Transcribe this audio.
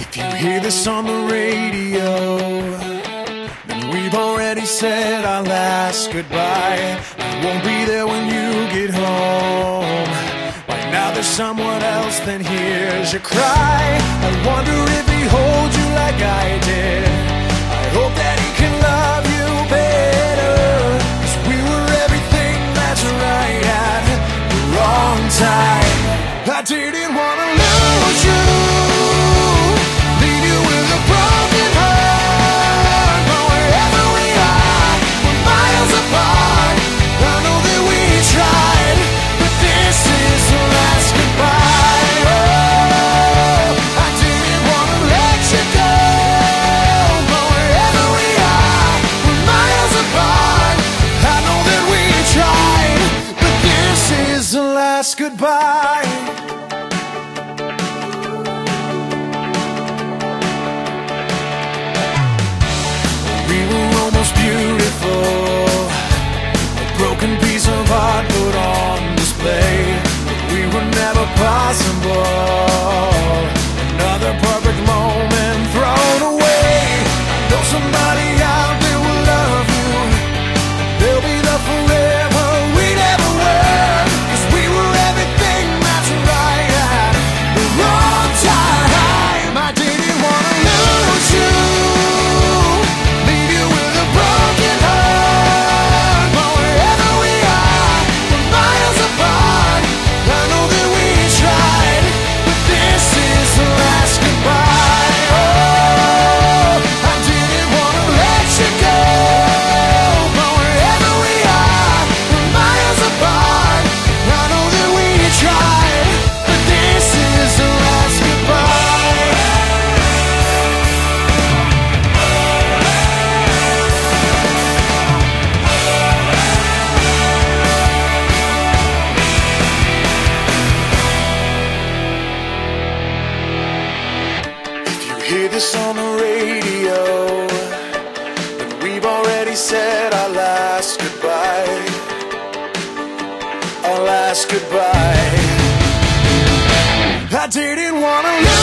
If you hear this on the radio, then we've already said our last goodbye. I won't be there when you get home. Right now there's someone else, then hears your cry. I wonder if he holds you like I did. I hope that he can love you better, 'cause we were everything that's right at the wrong time. I didn't wanna lose you, leave you with a broken heart. But wherever we are, we're miles apart. I know that we tried, but this is the last goodbye. Oh, I didn't wanna let you go, but wherever we are, we're miles apart. I know that we tried, but this is the last goodbye. Beautiful, a broken piece of art put on display. We were never possible, another perfect moment thrown away. I know somebody out there will love you, they'll be there forever, we never were, 'cause we were everything that's right at the wrong time. I didn't wanna lose you, hear this on the radio, then we've already said our last goodbye. Our last goodbye. I didn't wanna